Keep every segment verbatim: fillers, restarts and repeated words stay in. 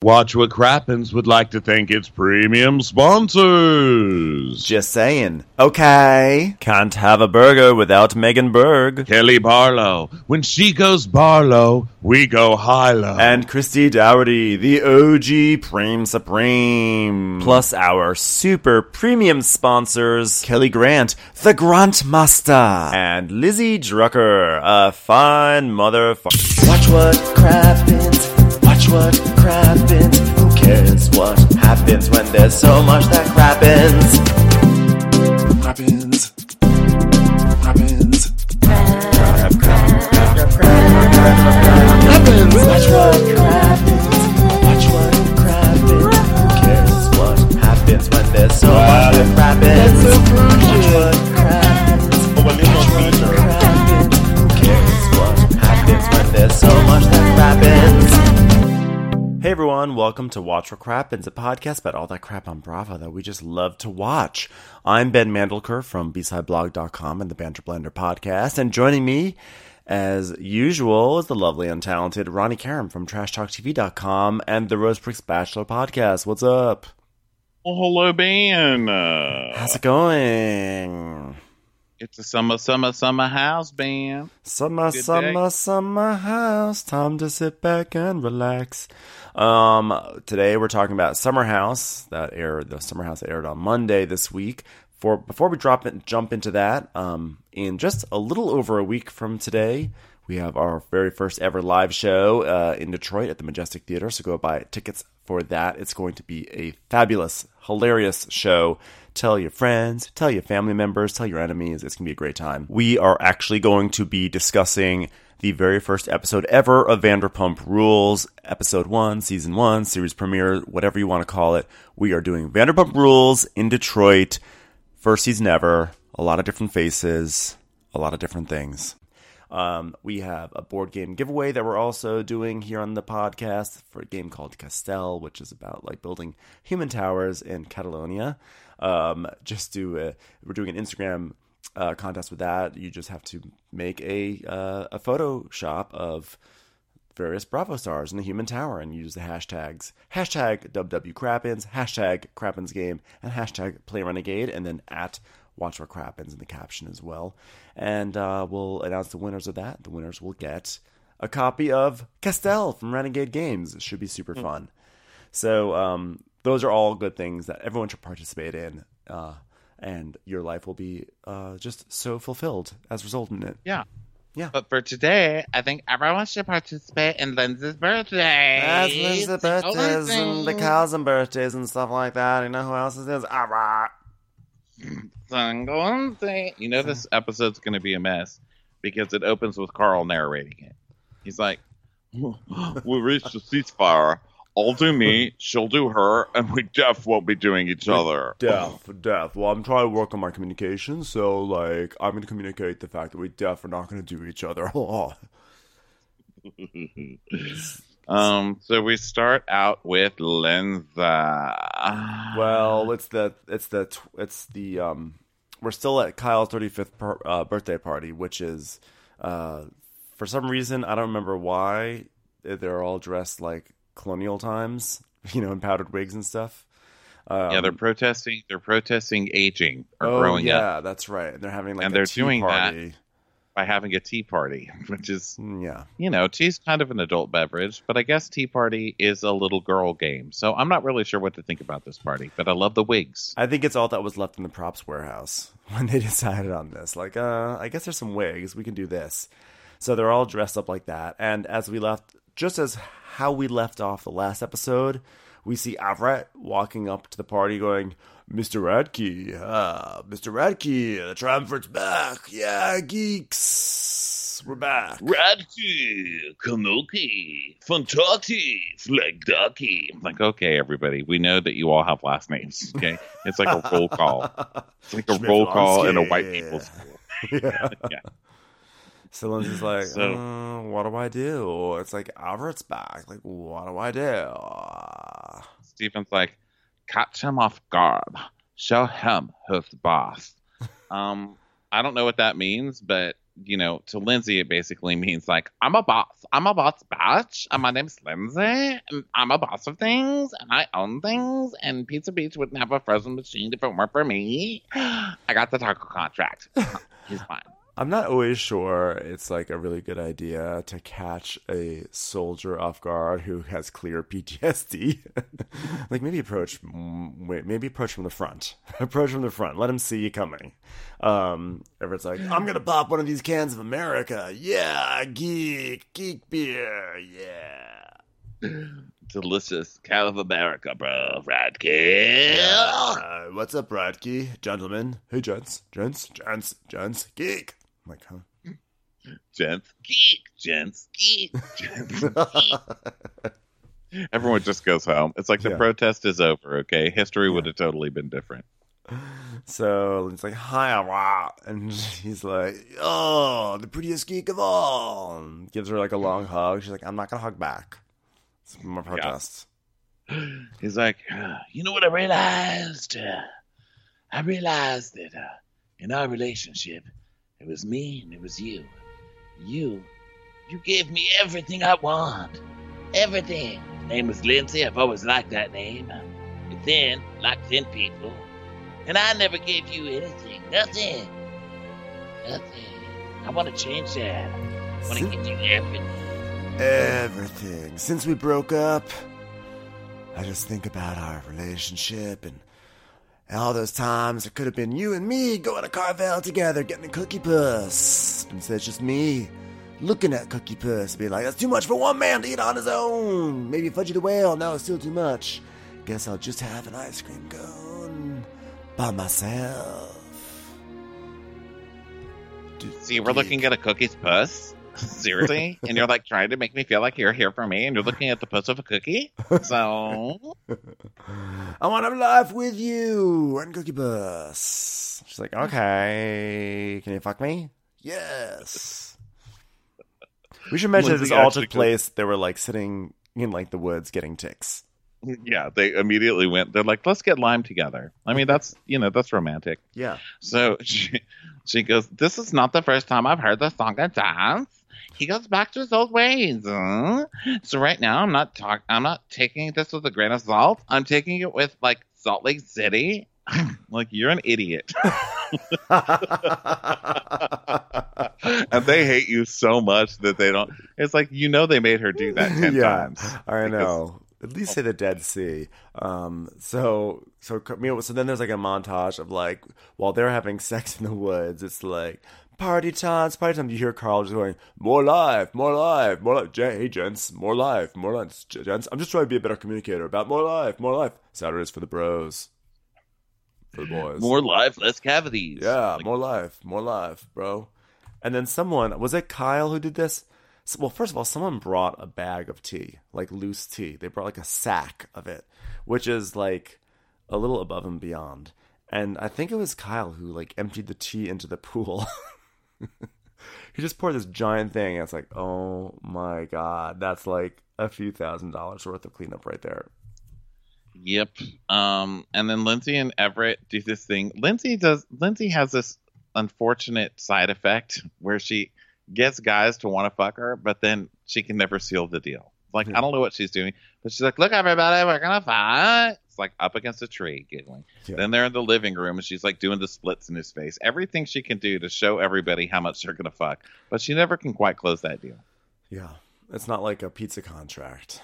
Watch What Crappens would like to thank its premium sponsors. Just saying. Okay. Can't have a burger without Megan Berg. Kelly Barlow. When she goes Barlow, we go high-low. And Christy Dougherty, the O G Prime Supreme. Plus our super premium sponsors, Kelly Grant, the Grantmaster. And Lizzie Drucker, a fine motherfucker. Watch what crappens. Watch what crappens. Who cares what happens when there's so much that crappens? Crappens. Crappens. Crap, crap, crap, crap, crap, crappens. Watch what crappens. Watch what crappens. Who cares what happens when there's so much that crappens? Watch what crappens. Watch what crappens. Who cares what happens when there's so much that crappens? Hey everyone, welcome to Watch What Crappens, a podcast about all that crap on Bravo that we just love to watch. I'm Ben Mandelker from B side blog dot com and the Banter Blender podcast, and joining me, as usual, is the lovely and talented Ronnie Karam from Trash Talk T V dot com and the Rose Pricks Bachelor podcast. What's up? Well, hello, Ben. Uh, How's it going? It's a summer, summer, summer house, Ben. Summer, Good summer, day. summer house. Time to sit back and relax. Um, today we're talking about Summer House that aired. The Summer House that aired on Monday this week. For before we drop it, jump into that, um, in just a little over a week from today, we have our very first ever live show uh, in Detroit at the Majestic Theater. So go buy tickets for that. It's going to be a fabulous, hilarious show. Tell your friends, tell your family members, tell your enemies. It's going to be a great time. We are actually going to be discussing the very first episode ever of Vanderpump Rules, episode one, season one, series premiere, whatever you want to call it. We are doing Vanderpump Rules in Detroit, first season ever, a lot of different faces, a lot of different things. Um, we have a board game giveaway that we're also doing here on the podcast for a game called Castell, which is about like building human towers in Catalonia. Um, just do a, we're doing an Instagram uh, contest with that. You just have to make a uh, a Photoshop of various Bravo stars in a human tower and use the hashtags hashtag W W Crappens, hashtag Crappens Game, and hashtag Play Renegade, and then at Watch What Crappens in the caption as well. And uh, we'll announce the winners of that. The winners will get a copy of Castell from Renegade Games. It should be super mm. fun. So um, those are all good things that everyone should participate in. Uh, and your life will be uh, just so fulfilled as a result in it. Yeah. Yeah. But for today, I think everyone should participate in Lindsay's birthday. That's Lindsay's birthdays and the cows and birthdays and stuff like that. You know who else it is? Ah, rah. You know this episode's going to be a mess because it opens with Carl narrating it. He's like, we reached a ceasefire. I'll do me, she'll do her, and we def won't be doing each other. Def, def. Well, I'm trying to work on my communication, so, like, I'm going to communicate the fact that we def are not going to do each other. um. So we start out with Lindsay. Well, it's the, it's the, it's the, um, we're still at Kyle's thirty-fifth per, uh, birthday party, which is, uh, for some reason, I don't remember why, they're all dressed like colonial times, you know, in powdered wigs and stuff. Um, yeah, they're protesting. They're protesting aging or oh, growing yeah, up. Yeah, that's right. And they're having like and a they're tea doing party. That by having a tea party, which is, yeah, you know, tea's kind of an adult beverage, but I guess tea party is a little girl game. So I'm not really sure what to think about this party, but I love the wigs. I think it's all that was left in the props warehouse when they decided on this. Like, uh, I guess there's some wigs. We can do this. So they're all dressed up like that. And as we left, just as how we left off the last episode, we see Avret walking up to the party going, Mister Radke, ah, Mister Radke, the triumvir's back. Yeah, geeks, we're back. Radke, Kanuki, Fantati, Flagdaki. I'm like, okay, everybody, we know that you all have last names, okay? It's like a roll call. It's like a roll call in a white people's school. Yeah. Yeah. So Lindsay's like, so, uh, what do I do? It's like, Albert's back. Like, what do I do? Stephen's like, catch him off guard. Show him who's boss. um, I don't know what that means, but you know, to Lindsay, it basically means like, I'm a boss. I'm a boss batch. And my name's Lindsay. And I'm a boss of things. And I own things. And Pizza Beach wouldn't have a frozen machine if it weren't for me. I got the taco contract. He's fine. I'm not always sure it's like a really good idea to catch a soldier off guard who has clear P T S D. Like maybe approach, wait, maybe approach from the front. Approach from the front. Let him see you coming. Um, it's like, I'm gonna pop one of these cans of America. Yeah, geek, geek beer. Yeah. Delicious Cal of America, bro. Radke. Uh, what's up, Radke? Gentlemen. Hey, gents, gents, gents, gents, geek. I'm like, huh? Gents, geek, gents, geek, gents, geek. Everyone just goes home. It's like the Yeah. protest is over, okay? History would have totally been different. So it's like, hi, rah. And he's like, oh, the prettiest geek of all. And gives her like a long hug. She's like, I'm not going to hug back. It's more protests. He's like, you know what I realized? Uh, I realized that uh, in our relationship, it was me and it was you. You, you gave me everything I want. Everything. The name was Lindsay. I've always liked that name. You're thin, like thin people. And I never gave you anything. Nothing. Nothing. I want to change that. I want to give you everything. Everything. Since we broke up, I just think about our relationship and all those times it could have been you and me going to Carvel together, getting a cookie puss. Instead, it's just me looking at cookie puss, being like, that's too much for one man to eat on his own. Maybe Fudgy the Whale. No, it's still too much. Guess I'll just have an ice cream cone by myself. So you were looking at a cookie's puss? Seriously? And you're like trying to make me feel like you're here for me and you're looking at the puss of a cookie? So I want to live with you and Cookie Puss. She's like, okay, can you fuck me? Yes. We should mention that this all took place. They were like sitting in like the woods getting ticks. Yeah, they immediately went, they're like, let's get lime together. I mean, that's, you know, that's romantic. Yeah. So she, she goes, this is not the first time I've heard the song and dance. He goes back to his old ways. Huh? So right now, I'm not talk. I'm not taking this with a grain of salt. I'm taking it with like Salt Lake City. Like you're an idiot, and they hate you so much that they don't. It's like you know they made her do that ten yeah, times. I know. At least say the Dead Sea. Um, so so you know, so then there's like a montage of like while they're having sex in the woods. It's like. Party time, party time. You hear Carl just going, more live, more live, more live. Hey, gents, more live, more live. Gents, I'm just trying to be a better communicator about more live, more live. Saturdays for the bros. For the boys. More live, less cavities. Yeah, like, more live, more live, bro. And then someone, was it Kyle who did this? Well, first of all, someone brought a bag of tea, like loose tea. They brought like a sack of it, which is like a little above and beyond. And I think it was Kyle who like emptied the tea into the pool. He just poured this giant thing and it's like, oh my god, that's like a few thousand dollars worth of cleanup right there. Yep. Um and then Lindsay and Everett do this thing. Lindsay does Lindsay has this unfortunate side effect where she gets guys to want to fuck her, but then she can never seal the deal. Like, yeah. I don't know what she's doing, but she's like, look, everybody, we're gonna fight. It's like up against a tree, giggling. Yeah. Then they're in the living room, and she's like doing the splits in his face. Everything she can do to show everybody how much they're gonna fuck, but she never can quite close that deal. Yeah, it's not like a pizza contract.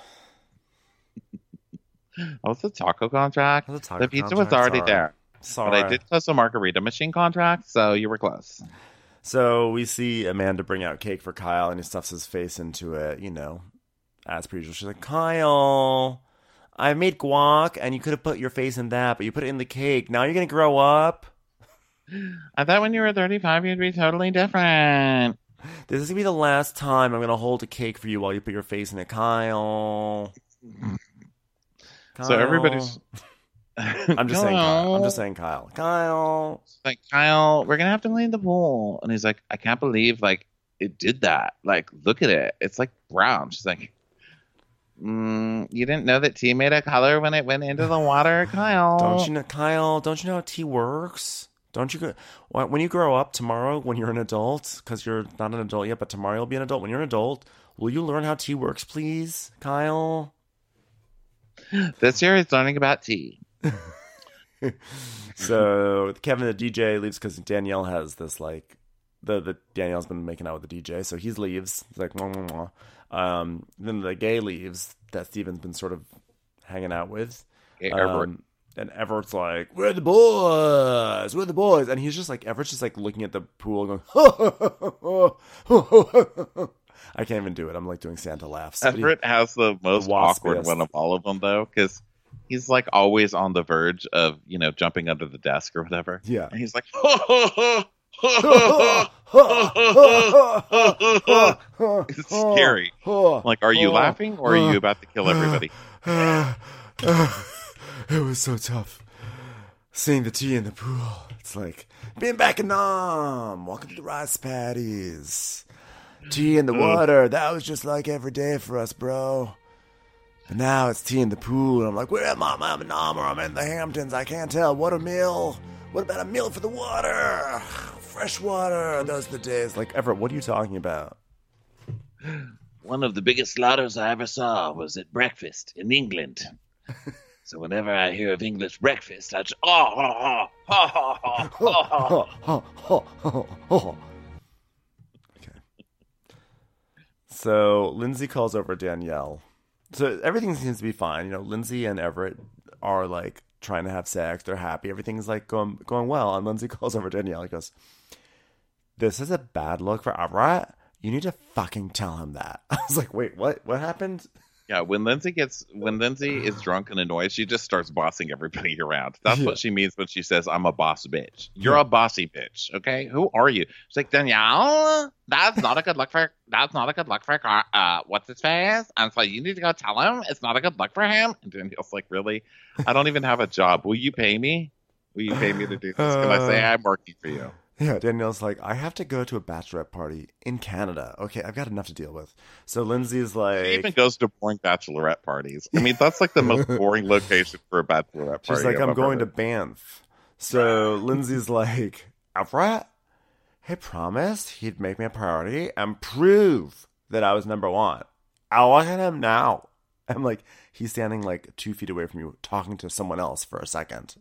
Oh, it's a taco contract. A taco the pizza contract? was already Sorry. there. Sorry. But I did close a margarita machine contract, so you were close. So we see Amanda bring out cake for Kyle, and he stuffs his face into it, you know. As per usual, she's like, Kyle, I made guac, and you could have put your face in that, but you put it in the cake. Now you're going to grow up? I thought when you were thirty-five, you'd be totally different. This is going to be the last time I'm going to hold a cake for you while you put your face in it, Kyle. Kyle. So everybody's... I'm just saying Kyle. I'm just saying Kyle. Kyle. Like, Kyle, we're going to have to clean the pool. And he's like, I can't believe, like, it did that. Like, look at it. It's like brown. She's like, mm, you didn't know that tea made a color when it went into the water, Kyle? Don't you know, Kyle? Don't you know how tea works? Don't you go when you grow up tomorrow? When you're an adult, because you're not an adult yet, but tomorrow you'll be an adult. When you're an adult, will you learn how tea works, please, Kyle? This year is learning about tea. So Kevin, the D J, leaves because Danielle has this like the the Danielle's been making out with the D J, so he leaves. He's like, mwah, mwah, mwah. Um, then the gay leaves that Steven's been sort of hanging out with. Hey, um, and Everett's like, "We're the boys, we're the boys," and he's just like, Everett's just like looking at the pool, going, I can't even do it. I'm like doing Santa laughs. Everett he, has the most the awkward one of all of them, though, because he's like always on the verge of, you know, jumping under the desk or whatever. Yeah, and he's like, it's scary. Like, are you laughing or are you about to kill everybody? It was so tough seeing the tea in the pool. It's like being back in Nam, walking through the rice paddies, tea in the water. That was just like every day for us, bro. And now it's tea in the pool. And I'm like, where am I? I'm in Nam or I'm in the Hamptons. I can't tell. What a meal. What about a meal for the water? Fresh water. Those are the days. Like, Everett, what are you talking about? One of the biggest slaughters I ever saw was at breakfast in England. So whenever I hear of English breakfast, I just, oh, oh, oh, oh, oh, oh, oh, oh. Okay. So Lindsay calls over Danielle. So everything seems to be fine. You know, Lindsay and Everett are like trying to have sex. They're happy. Everything's like going going well. And Lindsay calls over Danielle. He goes, "This is a bad look for Everett. You need to fucking tell him that." I was like, wait, what? What happened? Yeah, when Lindsay gets when Lindsay is drunk and annoyed, she just starts bossing everybody around. That's yeah. what she means when she says, "I'm a boss bitch." You're yeah. a bossy bitch, okay? Who are you? She's like, Danielle, that's not a good look for that's not a good look for car. Uh, what's his face? And so you need to go tell him it's not a good look for him. And Danielle's like, really? I don't even have a job. Will you pay me? Will you pay me to do this? Can I say I'm working for you? Yeah, Danielle's like, I have to go to a bachelorette party in Canada. Okay, I've got enough to deal with. So Lindsay's like... She even goes to boring bachelorette parties. I mean, that's like the most boring location for a bachelorette party. She's like, I've I'm going heard. to Banff. So Lindsay's like, Everett, he promised he'd make me a priority and prove that I was number one. I'll look at him now. I'm like, he's standing like two feet away from you talking to someone else for a second.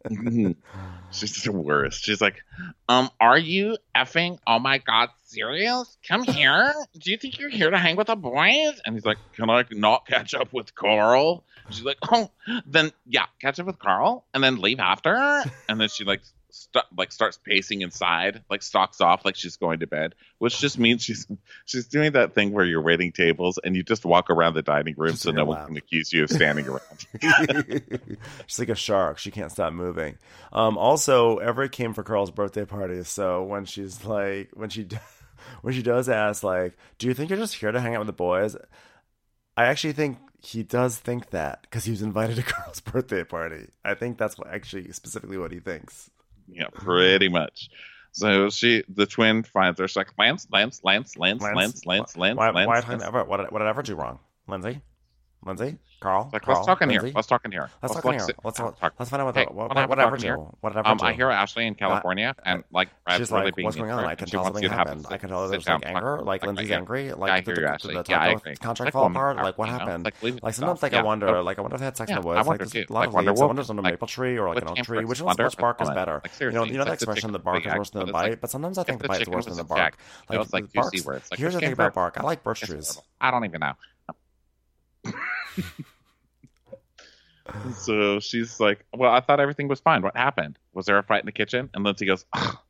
She's the worst. She's like, um, are you effing, oh my god, serious? Come here. Do you think you're here to hang with the boys? And he's like, can I not catch up with Carl? She's like, oh, then yeah, catch up with Carl and then leave after. And then she like st- like starts pacing inside, like stalks off like she's going to bed, which just means she's she's doing that thing where you're waiting tables and you just walk around the dining room just so no one can accuse you of standing around. She's like a shark. She can't stop moving. Um, also, Everett came for Carl's birthday party, so when she's like, when she when she does ask, like, do you think you're just here to hang out with the boys? I actually think he does think that because he was invited to Carl's birthday party. I think that's what actually specifically what he thinks. Yeah, pretty much. So she, the twin, finds her. She's like, Lance, Lance, Lance, Lance, Lance, Lance, Lance, Lance. Why, Lance, why Lance. Lance. Ever, what, what did I ever do wrong? Lindsay? Lindsay? Carl? Like, Carl? let's talk in Lindsay? here. Let's talk in here. Let's, let's talk in here. Let's, talk. talk. let's find out what, hey, the, what, what, what, what ever here? do. What ever um, do. I hear Ashley in California, uh, and like, Brad's she's really like, being what's going on? I can tell something happened. I can tell there's like anger. Like, Lindsay's angry. Like, the contract fall apart. Like, what happened? Like, sometimes, like, I wonder. Like, I wonder if they had sex in the woods. Like, there's a lot of leaves. I wonder if there's a maple tree or like an oak tree. Which one's which bark is better? You know, you know that expression, the bark is worse than the bite. But sometimes I think the bite is worse than the bark. Like, here's the thing about bark. I like birch trees. I don't even know. So she's like, well, I thought everything was fine. What happened? Was there a fight in the kitchen? And Lindsay goes, oh,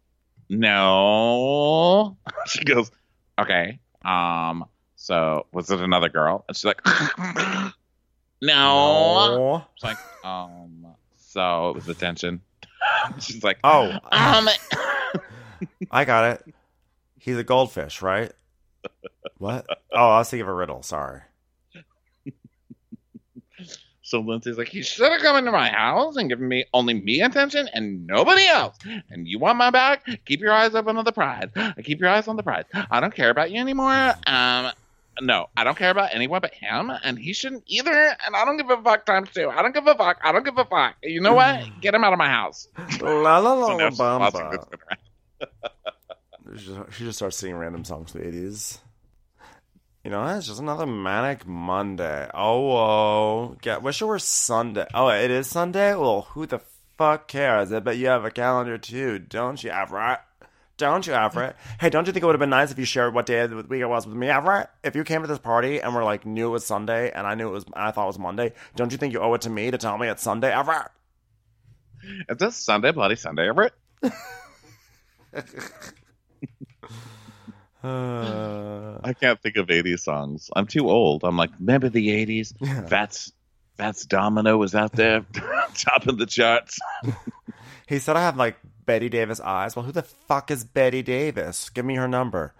no. She goes, okay. Um, so was it another girl? And she's like, no. no. She's like, um, so it was the tension. She's like, oh, um, I got it. He's a goldfish, right? What? Oh, I was thinking of a riddle. Sorry. So Lindsay's like, he should have come into my house and given me only me attention and nobody else. And you want my back? Keep your eyes up on the prize. Keep your eyes on the prize. I don't care about you anymore. Um, no, I don't care about anyone but him, and he shouldn't either. And I don't give a fuck times two. I don't give a fuck. I don't give a fuck. You know what? Get him out of my house. La la la So now la she's bamba. bossing this around. She just, she just starts singing random songs from the eighties. You know, it's just another manic Monday. Oh, oh. Get, wish it were Sunday. Oh, it is Sunday? Well, who the fuck cares? I bet you have a calendar too, don't you, Everett? Don't you, Everett? Hey, don't you think it would have been nice if you shared what day of the week it was with me, Everett? If you came to this party and were like, knew it was Sunday and I knew it was, I thought it was Monday, don't you think you owe it to me to tell me it's Sunday, Everett? Is this Sunday, bloody Sunday, Everett? Uh, I can't think of eighties songs. I'm too old. I'm like, remember the eighties? Yeah. Fats, Fats Domino was out there topping the charts. he said I have like Betty Davis eyes. Well, who the fuck is Betty Davis? Give me her number.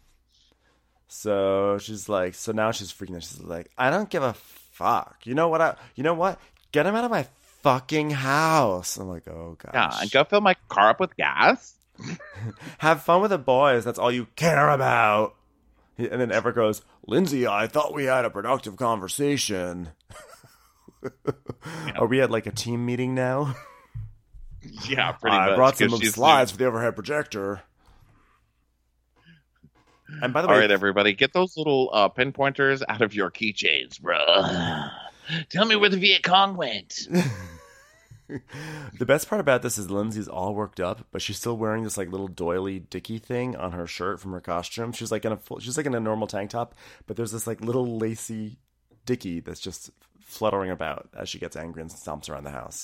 So she's like, so now she's freaking out. She's like, I don't give a fuck. You know what? I, you know what? Get him out of my fucking house. I'm like, oh gosh. Yeah, and go fill my car up with gas. Have fun with the boys. That's all you care about. And then Everett goes, Lindsay, I thought we had a productive conversation. Yeah. Are we at like a team meeting now? Yeah, pretty I much. brought some 'cause she's slides for the overhead projector. And by the All way, right, everybody, get those little uh, pinpointers out of your keychains, bro. Tell me where the Viet Cong went. the best part about this is Lindsay's all worked up, but she's still wearing this like little doily dicky thing on her shirt from her costume. She's like in a full, she's like in a normal tank top, but there's this like little lacy dicky that's just fluttering about as she gets angry and stomps around the house.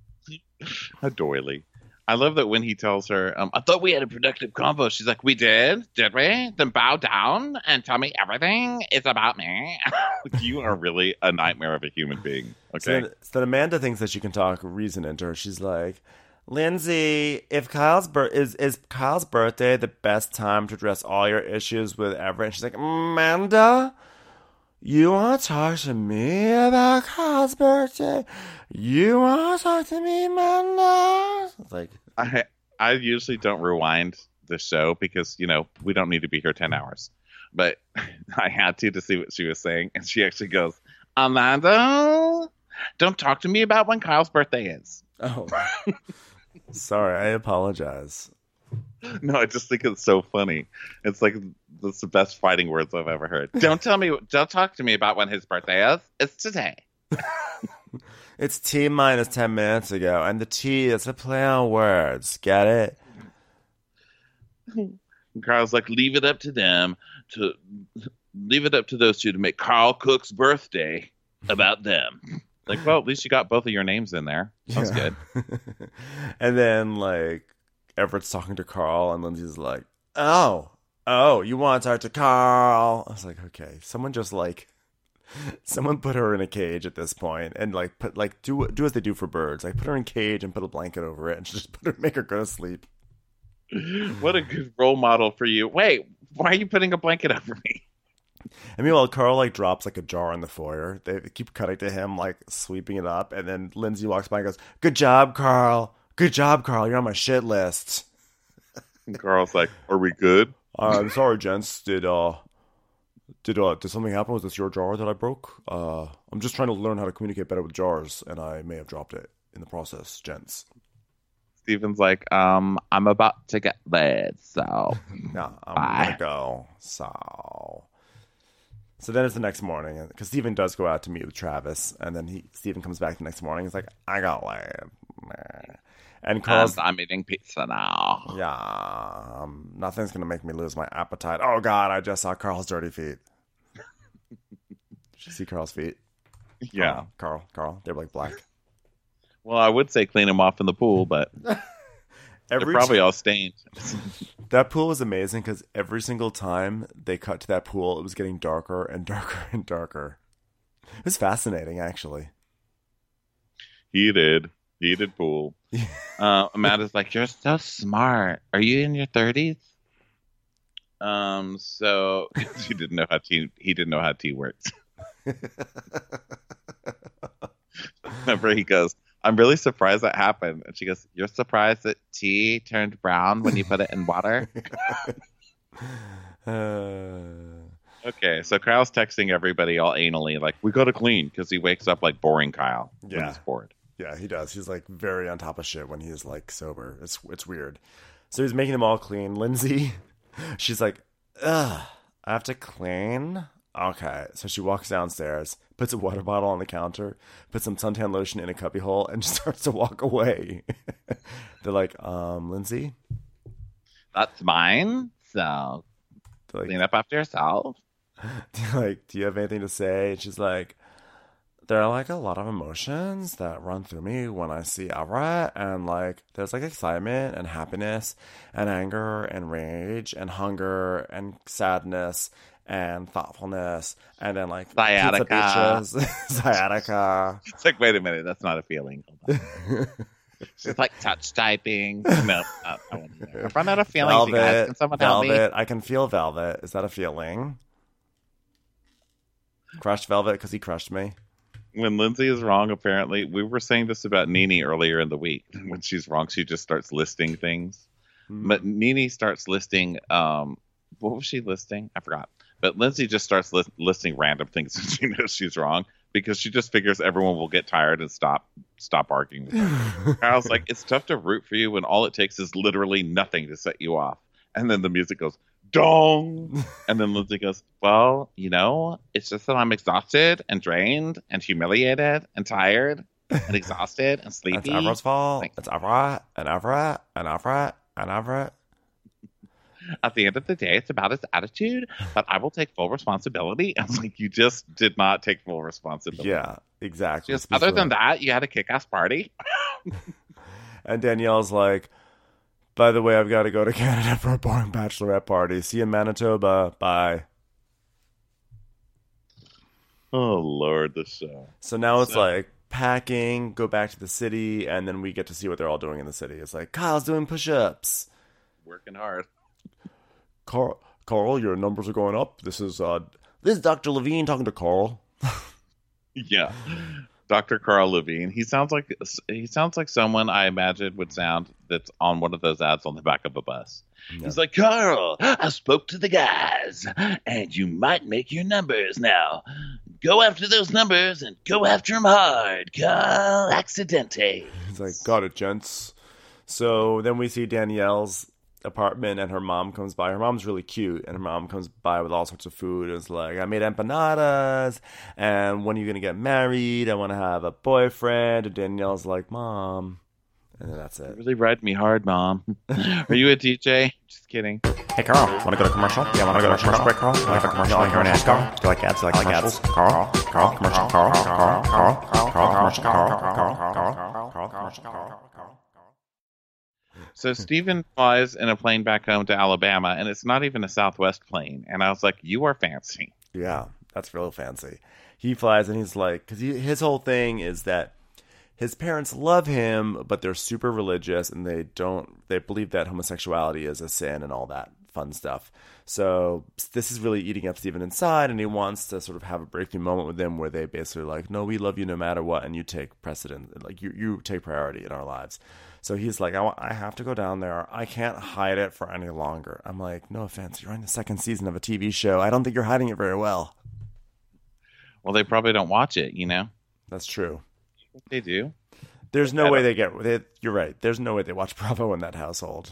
A doily. I love that when he tells her, um, I thought we had a productive convo. She's like, we did? Did we? Then bow down and tell me everything is about me. You are really a nightmare of a human being. Okay. So then, so then Amanda thinks that she can talk reason into her. She's like, Lindsay, if Kyle's bir- is is Kyle's birthday the best time to address all your issues with Everett? And she's like, Amanda, you want to talk to me about Kyle's birthday? You want to talk to me, Amanda? It's like, I I usually don't rewind the show because, you know, we don't need to be here ten hours. But I had to to see what she was saying. And she actually goes, Amanda, don't talk to me about when Kyle's birthday is. oh, sorry, I apologize. No, I just think it's so funny. It's like, that's the best fighting words I've ever heard. Don't tell me, don't talk to me about when his birthday is. It's today. It's T minus ten minutes ago, and the T is a play on words. Get it? And Carl's like, leave it up to them to leave it up to those two to make Carl Cook's birthday about them. Like, well, at least you got both of your names in there. That's Yeah. good. And then, like, Everett's talking to Carl, and Lindsay's like, oh, oh, you want to talk to Carl? I was like, okay, someone just, like, someone put her in a cage at this point, and, like, put, like, do do as they do for birds. Like, put her in a cage and put a blanket over it, and just put her, make her go to sleep. What a good role model for you. Wait, why are you putting a blanket over me? And meanwhile, Carl, like, drops, like, a jar in the foyer. They keep cutting to him, like, sweeping it up, and then Lindsay walks by and goes, good job, Carl. Good job, Carl. You're on my shit list. And Carl's like, are we good? Uh, I'm sorry, gents. Did uh, did uh, did something happen? Was this your jar that I broke? Uh, I'm just trying to learn how to communicate better with jars, and I may have dropped it in the process, gents. Steven's like, um, I'm about to get laid, so Yeah, I'm Bye. gonna go. So, so then it's the next morning, because Steven does go out to meet with Travis, and then he Steven comes back the next morning. He's like, I got laid. Meh. And Carl's, and I'm eating pizza now. yeah, um, nothing's gonna make me lose my appetite. Oh God, I just saw Carl's dirty feet. Did you see Carl's feet? Yeah. Oh, Carl, Carl, they're like black. Well, I would say clean them off in the pool, but they're Every probably t- all stained. that pool was amazing because every single time they cut to that pool, it was getting darker and darker and darker. It was fascinating, actually. Heated. Heated pool. uh, Amanda's like, you're so smart. Are you in your thirties? Um, so she didn't know how tea. He didn't know how tea works. Remember, he goes, I'm really surprised that happened. And she goes, you're surprised that tea turned brown when you put it in water? uh, Okay, so Kyle's texting everybody all anally, like, we gotta clean, because he wakes up like boring Kyle when Yeah. he's bored. Yeah, he does. He's like very on top of shit when he's like sober. It's it's weird. So he's making them all clean. Lindsay, she's like, ugh, I have to clean? Okay. So she walks downstairs, puts a water bottle on the counter, puts some suntan lotion in a cubby hole, and just starts to walk away. They're like, um, Lindsay? That's mine, so They're like, clean up after yourself. like, do you have anything to say? And she's like, there are like a lot of emotions that run through me when I see Everett, and like there's like excitement and happiness and anger and rage and hunger and sadness and thoughtfulness and then like Sciatica. pizza bitches, sciatica. It's like, wait a minute, that's not a feeling. Hold on. It's like touch typing. No, uh, I won't do that. If I'm not a feeling, you guys, Velvet, can someone help me? velvet. I can feel velvet. Is that a feeling? Crushed velvet because he crushed me. When Lindsay is wrong, apparently, we were saying this about Nene earlier in the week. When she's wrong, she just starts listing things. Mm. But Nene starts listing, um, what was she listing? I forgot. But Lindsay just starts list- listing random things and she knows she's wrong because she just figures everyone will get tired and stop stop arguing with her. Kyle's like, it's tough to root for you when all it takes is literally nothing to set you off. And then the music goes, dong! And then Lindsay goes, well, you know, it's just that I'm exhausted and drained and humiliated and tired and exhausted and sleepy. That's Everett's fault. Like- It's Everett and Everett and Everett and Everett. At the end of the day, it's about his attitude, but I will take full responsibility. I was like, you just did not take full responsibility. Yeah, exactly. Just Speaks other for than them. that, you had a kick-ass party. And Danielle's like, by the way, I've got to go to Canada for a boring bachelorette party. See you in Manitoba. Bye. Oh, Lord, the show. So now it's So- like packing, go back to the city, and then we get to see what they're all doing in the city. It's like, Kyle's doing push-ups. Working hard. Carl, Carl, your numbers are going up. This is uh, this is Doctor Levine talking to Carl. Yeah. Doctor Carl Levine. He sounds like he sounds like someone I imagine would sound that's on one of those ads on the back of a bus. Yeah. He's like, Carl, I spoke to the guys, and you might make your numbers now. Go after those numbers and go after them hard, Carl Accidente. He's like, got it, gents. So then we see Danielle's apartment, and her mom comes by. Her mom's really cute, and her mom comes by with all sorts of food. It's like, I made empanadas, and when are you going to get married? I want to have a boyfriend. And Danielle's like, Mom. And then that's You it. really ride me hard, Mom. Are you a D J? Just kidding. Hey Carl, want to go to commercial? Yeah, want to go to commercial break, Carl? You like a commercial? Like an ad, Carl? Do you like ads? Do you like commercials? Carl? Carl? Commercial? Carl? Carl? Carl? Carl? Carl? Commercial? Carl? Carl? Carl? Carl? Carl? Commercial? Carl? So Stephen flies in a plane back home to Alabama, and it's not even a Southwest plane. And I was like, you are fancy. Yeah, that's real fancy. He flies, and he's like, because he, his whole thing is that his parents love him, but they're super religious, and they don't, they believe that homosexuality is a sin and all that fun stuff. So this is really eating up Stephen inside, and he wants to sort of have a breakthrough moment with them where they basically are like, no, we love you no matter what, and you take precedent, like you, you take priority in our lives. So he's like, I, want, I have to go down there. I can't hide it for any longer. I'm like, no offense, you're in the second season of a T V show. I don't think you're hiding it very well. Well, they probably don't watch it, you know? That's true. They do. There's no way they get. They, you're right. There's no way they watch Bravo in that household.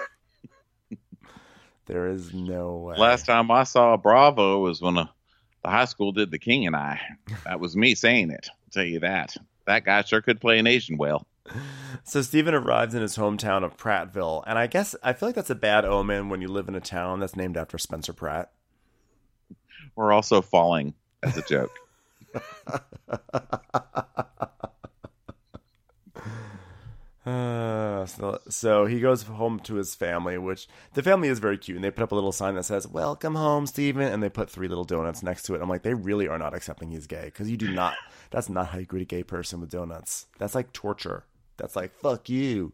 There is no way. Last time I saw Bravo was when uh, the high school did The King and I. That was me saying it. I'll tell you that. That guy sure could play an Asian well. So Stephen arrives in his hometown of Prattville, and I guess I feel like that's a bad omen when you live in a town that's named after Spencer Pratt. We're also falling as a joke. Uh, so, so he goes home to his family, which the family is very cute, and they put up a little sign that says "Welcome home, Stephen," and they put three little donuts next to it. I'm like, they really are not accepting he's gay, because you do not. That's not how you greet a gay person with donuts. That's like torture. That's like, fuck you.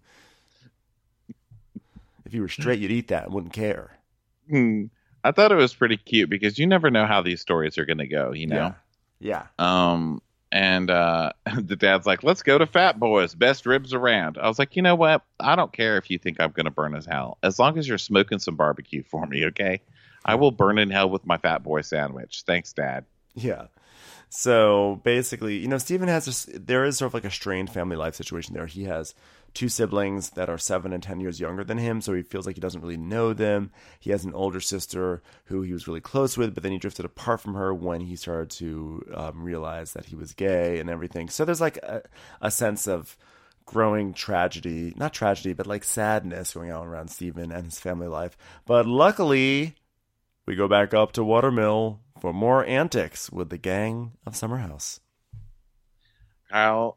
If you were straight, you'd eat that and wouldn't care. Hmm. I thought it was pretty cute because you never know how these stories are going to go, you know? Yeah. Um, and uh, the dad's like, let's go to Fat Boys, best ribs around. I was like, you know what? I don't care if you think I'm going to burn as hell. As long as you're smoking some barbecue for me, okay? I will burn in hell with my fat boy sandwich. Thanks, Dad. Yeah. So basically, you know, Steven has this, there is sort of like a strained family life situation there. He has two siblings that are seven and ten years younger than him, so he feels like he doesn't really know them. He has an older sister who he was really close with, but then he drifted apart from her when he started to um, realize that he was gay and everything. So there's like a, a sense of growing tragedy, not tragedy, but like sadness going on around Steven and his family life. But luckily, we go back up to Watermill for more antics with the gang of Summerhouse. Kyle,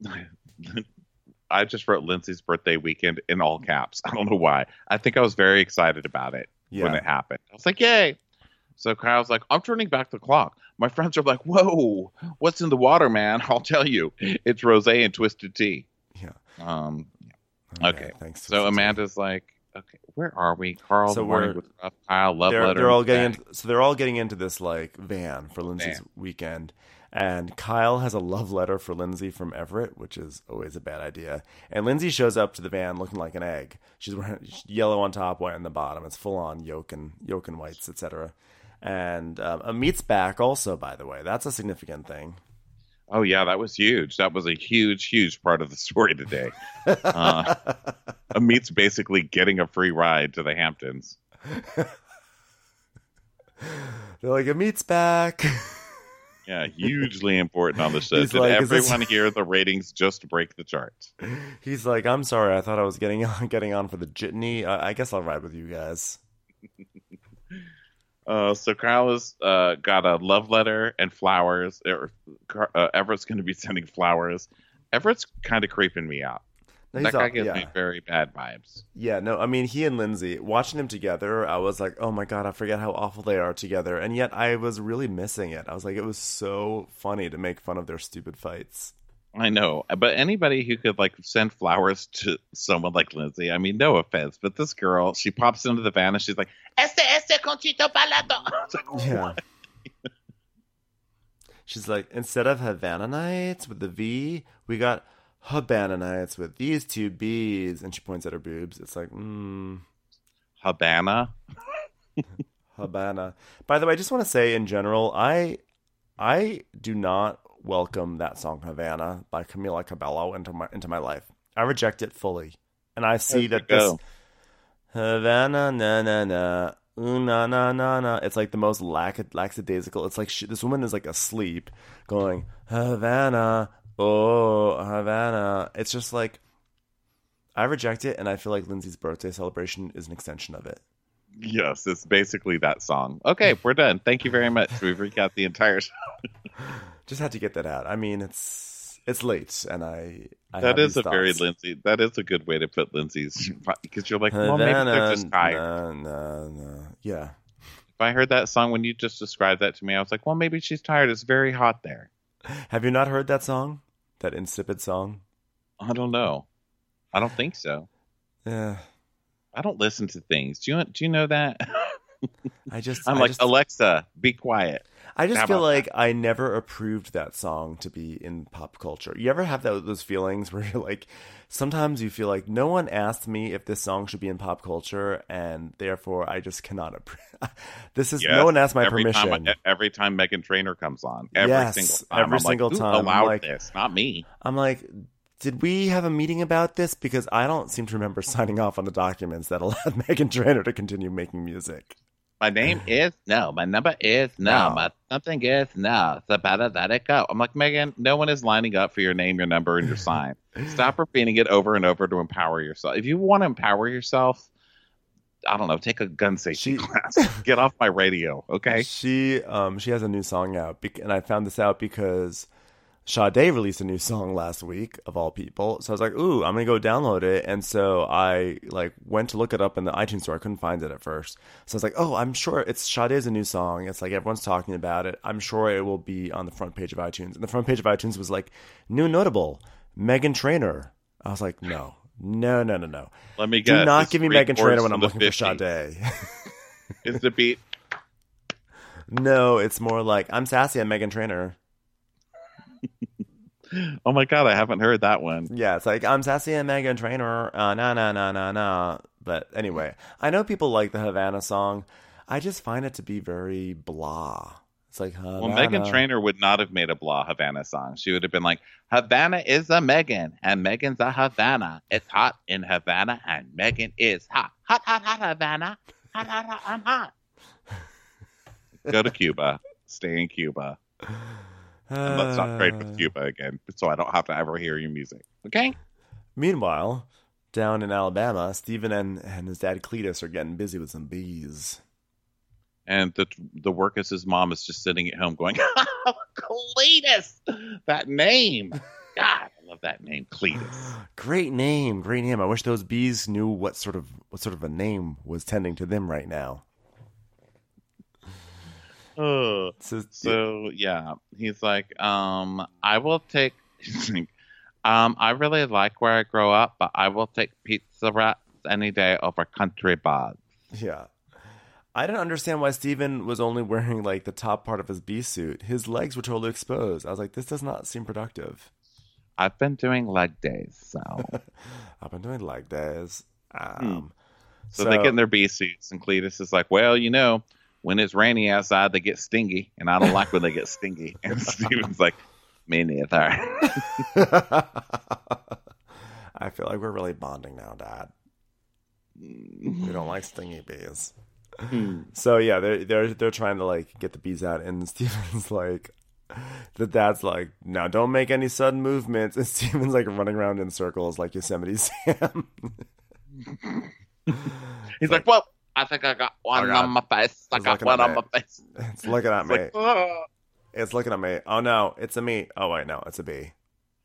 I just wrote Lindsay's birthday weekend in all caps. I don't know why. I think I was very excited about it yeah. when it happened. I was like, yay. So Kyle's like, I'm turning back the clock. My friends are like, whoa, what's in the water, man? I'll tell you. It's rosé and twisted tea. Yeah. Um. Okay. okay. Thanks. So Amanda's like, okay, where are we? Carl, so the morning with rough, Kyle, love they're, letter. They're all getting into, so they're all getting into this like van for Lindsay's van. weekend. And Kyle has a love letter for Lindsay from Everett, which is always a bad idea. And Lindsay shows up to the van looking like an egg. She's wearing yellow on top, white on the bottom. It's full on yolk and yolk and whites, et cetera. And um, Amit's back also, by the way. That's a significant thing. Oh, yeah, that was huge. That was a huge, huge part of the story today. uh, Amit's basically getting a free ride to the Hamptons. They're like, Amit's back. Yeah, hugely important on the show. He's Did like, everyone this... hear the ratings just break the charts? He's like, I'm sorry. I thought I was getting on, getting on for the jitney. Uh, I guess I'll ride with you guys. Uh, so Kyle has uh, got a love letter and flowers. Er, uh, Everett's going to be sending flowers. Everett's kind of creeping me out. No, that guy all, gives yeah. me very bad vibes. Yeah, no, I mean, he and Lindsay, watching them together, I was like, oh my God, I forget how awful they are together. And yet I was really missing it. I was like, it was so funny to make fun of their stupid fights. I know, but anybody who could like send flowers to someone like Lindsay, I mean, no offense, but this girl, she pops into the van and she's like, este, este, Conchito Palado. Like, yeah. She's like, instead of Havana Nights with the V, we got Habana Nights with these two B's. And she points at her boobs. It's like, hmm. Habana? Habana. By the way, I just want to say in general, I I do not welcome that song Havana by Camila Cabello into my into my life. I reject it fully. And I see that this Havana na na na ooh, na na na na. It's like the most lack- lackadaisical. It's like she, this woman is like asleep going Havana, oh Havana. It's just like I reject it, and I feel like Lindsay's birthday celebration is an extension of it. Yes, it's basically that song. Okay, we're done. Thank you very much. We've recapped the entire show. Just had to get that out. I mean, it's it's late, and I, I that is a thoughts. very Lindsay. That is a good way to put Lindsay's, because you're like, well, maybe they're just tired. No, no, no. Yeah. If I heard that song when you just described that to me, I was like, well, maybe she's tired. It's very hot there. Have you not heard that song? That insipid song? I don't know. I don't think so. Yeah. I don't listen to things. Do you do you know that? I just I'm I like, just, Alexa, be quiet. I just How feel like that? I never approved that song to be in pop culture. You ever have that, those feelings where you're like, sometimes you feel like no one asked me if this song should be in pop culture, and therefore I just cannot approve. This is yes, no one asked my every permission. Time, every time Meghan Trainor comes on, every yes, single time, every I'm single like, time, allowed like, this, not me. I'm like, did we have a meeting about this? Because I don't seem to remember signing off on the documents that allowed Meghan Trainor to continue making music. My name is no. My number is no. no. My something is no. So better let it go. I'm like, Meghan, no one is lining up for your name, your number, and your sign. Stop repeating it over and over to empower yourself. If you want to empower yourself, I don't know, take a gun safety she, class. Get off my radio, okay? She um she has a new song out, and I found this out because Sade released a new song last week, of all people. So I was like, ooh, I'm going to go download it. And so I like went to look it up in the iTunes store. I couldn't find it at first. So I was like, oh, I'm sure it's Sade's a new song. It's like everyone's talking about it. I'm sure it will be on the front page of iTunes. And the front page of iTunes was like, new notable, Meghan Trainor. I was like, no, no, no, no, no. Let me guess. Do not give me Meghan Trainor when I'm looking fifties. for Sade. Is the beat? No, it's more like, I'm sassy, I'm Meghan Trainor. Oh my god, I haven't heard that one. Yeah, it's like, I'm sassy and Meghan Trainor, uh, na na na na na. But anyway, I know people like the Havana song. I just find it to be very blah. It's like Havana. Well, Meghan Trainor would not have made a blah Havana song. She would have been like, Havana is a Megan, and Megan's a Havana. It's hot in Havana, and Megan is hot. Hot, hot, hot, Havana. Hot, hot, hot, I'm hot. Go to Cuba. Stay in Cuba. And let's not trade with Cuba again, so I don't have to ever hear your music. Okay? Meanwhile, down in Alabama, Stephen and, and his dad Cletus are getting busy with some bees. And the the workers' mom is just sitting at home going, Cletus! That name! God, I love that name, Cletus. Great name, great name. I wish those bees knew what sort of what sort of a name was tending to them right now. Oh, so, so yeah, he's like, um, I will take. um, I really like where I grow up, but I will take pizza wraps any day over country bugs. Yeah. I didn't understand why Steven was only wearing like the top part of his bee suit. His legs were totally exposed. I was like, this does not seem productive. I've been doing leg days, so I've been doing leg days. Um, hmm. so, so they get in their bee suits, and Cletus is like, well, you know, when it's rainy outside, they get stingy, and I don't like when they get stingy. And Steven's like, me neither. I feel like we're really bonding now, Dad. We don't like stingy bees. Hmm. So yeah, they're they're they're trying to like get the bees out, and Steven's like, the dad's like, now don't make any sudden movements, and Steven's like running around in circles like Yosemite Sam. He's like, well, I think I got one oh on my face. I got one on my face. It's looking at it's me. Like, oh. It's looking at me. Oh no, it's a me. Oh wait, no, it's a bee.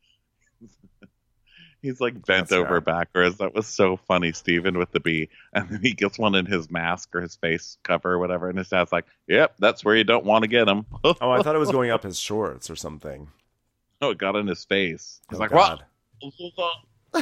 He's like bent That's over right. backwards. That was so funny, Steven, with the bee. And then he gets one in his mask or his face cover or whatever. And his dad's like, yep, that's where you don't want to get him. Oh, I thought it was going up his shorts or something. Oh, it got in his face. He's oh, like, God. what?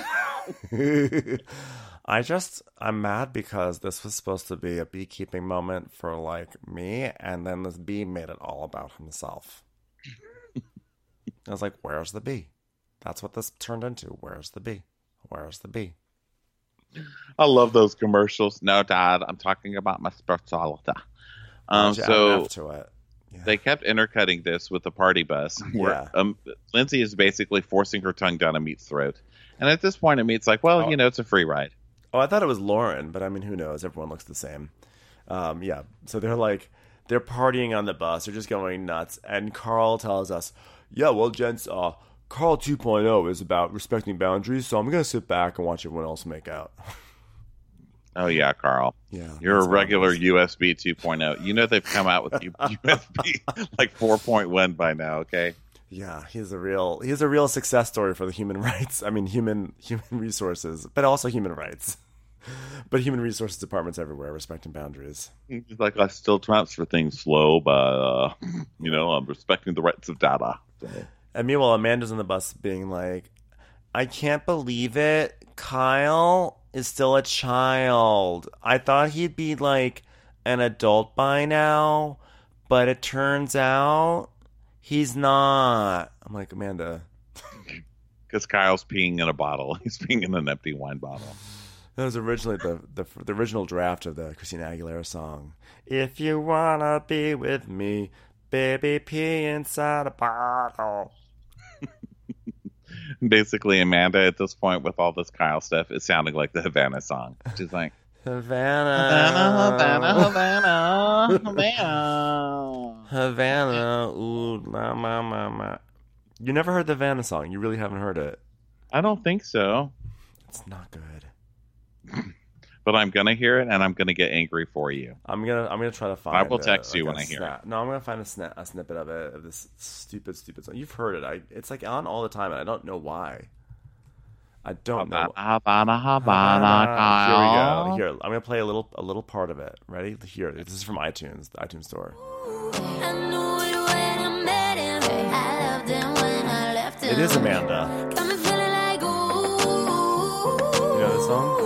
I just, I'm mad because this was supposed to be a beekeeping moment for like me. And then this bee made it all about himself. I was like, where's the bee? That's what this turned into. Where's the bee? Where's the bee? I love those commercials. No, Dad, I'm talking about my spirituality. Um, so to it. Yeah. They kept intercutting this with the party bus. Where, yeah. Um, Lindsay is basically forcing her tongue down Amit's throat. And at this point, Amit's like, well, oh. you know, it's a free ride. Oh, I thought it was Lauren, but I mean, who knows? Everyone looks the same. Um, yeah. So they're like, they're partying on the bus. They're just going nuts. And Carl tells us, yeah, well, gents, uh, Carl two point oh is about respecting boundaries, so I'm going to sit back and watch everyone else make out. Oh, yeah, Carl. Yeah, You're a regular U S B two point oh. You know they've come out with U S B like four point one by now, okay? Yeah, he's a real he's a real success story for the human rights. I mean, human human resources, but also human rights. But human resources departments everywhere respecting boundaries. He's like, I still transfer things slow, but, uh, you know, I'm respecting the rights of data. So. And meanwhile, Amanda's on the bus being like, I can't believe it. Kyle is still a child. I thought he'd be like an adult by now, but it turns out he's not. I'm like, Amanda. Because Kyle's peeing in a bottle. He's peeing in an empty wine bottle. That was originally the, the, the original draft of the Christina Aguilera song. If you want to be with me, baby, pee inside a bottle. Basically, Amanda, at this point, with all this Kyle stuff, is sounding like the Havana song. She's like, Havana, Havana, Havana, Havana, Havana, ooh, la, ma, ma, ma. You never heard the Havana song. You really haven't heard it. I don't think so. It's not good. But I'm gonna hear it, and I'm gonna get angry for you. I'm gonna, I'm gonna try to find. I will text a, you like when I hear snap. it. No, I'm gonna find a, snap, a snippet of it of this stupid, stupid song. You've heard it. I, it's like on all the time, and I don't know why. I don't Havana, know. Havana, Havana, Kyle. Here we go. Here, I'm gonna play a little, a little part of it. Ready? Here. This is from iTunes, the iTunes store. It is Amanda. You know this song?